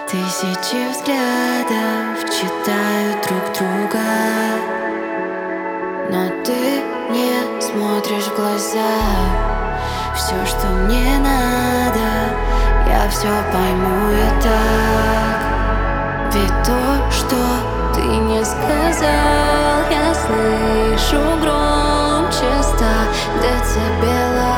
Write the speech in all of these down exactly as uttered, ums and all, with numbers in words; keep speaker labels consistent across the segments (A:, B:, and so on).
A: Тысячи взглядов читают друг друга, но ты не смотришь в глаза. Все, что мне надо, я все пойму и так. Ведь то, что ты не сказал, я слышу громче ста децибелов.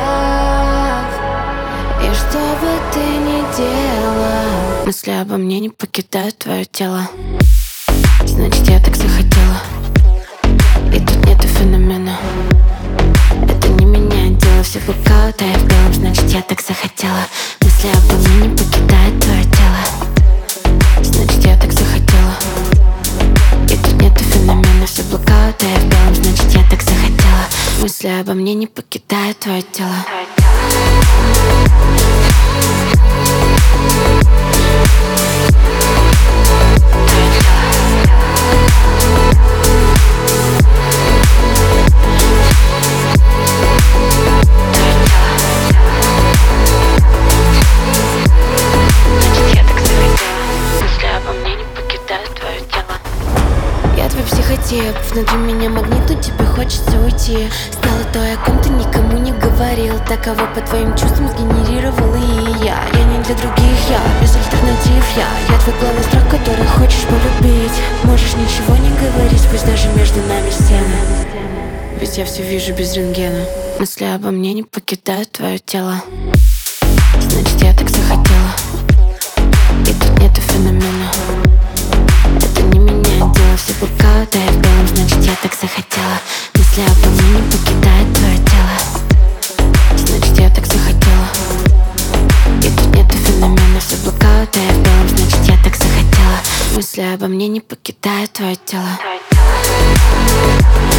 A: И что бы ты ни делал, мысли обо мне не покидают твое тело. Значит, я так захотела, и тут нету феномена. Это не меняет дело, все блокаут, а я в белом. Значит, я так захотела, мысли обо мне не покидают твое тело. Значит, я так захотела, и тут нету феномена. Все блокаут, а я в белом. Значит, я так захотела, мысли обо мне не покидают твое тело. Я твой психотип, внутри меня магнит, но тебе хочется уйти. Стало той, о ком ты никому не говорил. Так кого по твоим чувствам сгенерировал и я. Я не для других, я без альтернатив. Я, я твой главный страх, который хочешь полюбить. Можешь ничего не говорить, пусть даже между нами стены. Ведь я все вижу без рентгена. Мысли обо мне не покидают твое тело. Значит, я так захотела, и тут нету феномена. Это не меняет дело, все блокаут, а я в белом. Значит, я так захотела, мысли обо мне не покидают твое тело. Значит, я так захотела, и тут нету феномена. Все блокаут, а я в белом. Значит, я так захотела, мысли обо мне не покидают твое тело.